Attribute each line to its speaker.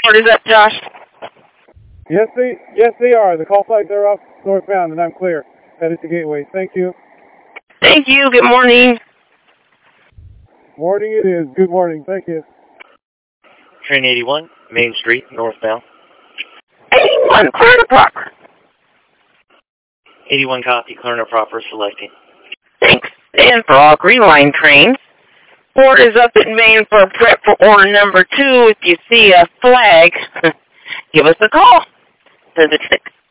Speaker 1: What is that, Josh?
Speaker 2: Yes, they are. The call flags are off northbound, and I'm clear. Headed to Gateway. Thank you.
Speaker 1: Thank you. Good morning.
Speaker 2: Morning it is. Good morning. Thank you.
Speaker 3: Train 81, Main Street, northbound.
Speaker 1: 81, clear to proper.
Speaker 3: 81 copy, clear to proper, selecting.
Speaker 1: Thanks. And for all Green Line trains, Port is up at Main for prep for order number 2. If you see a flag, give us a call. Visit 6.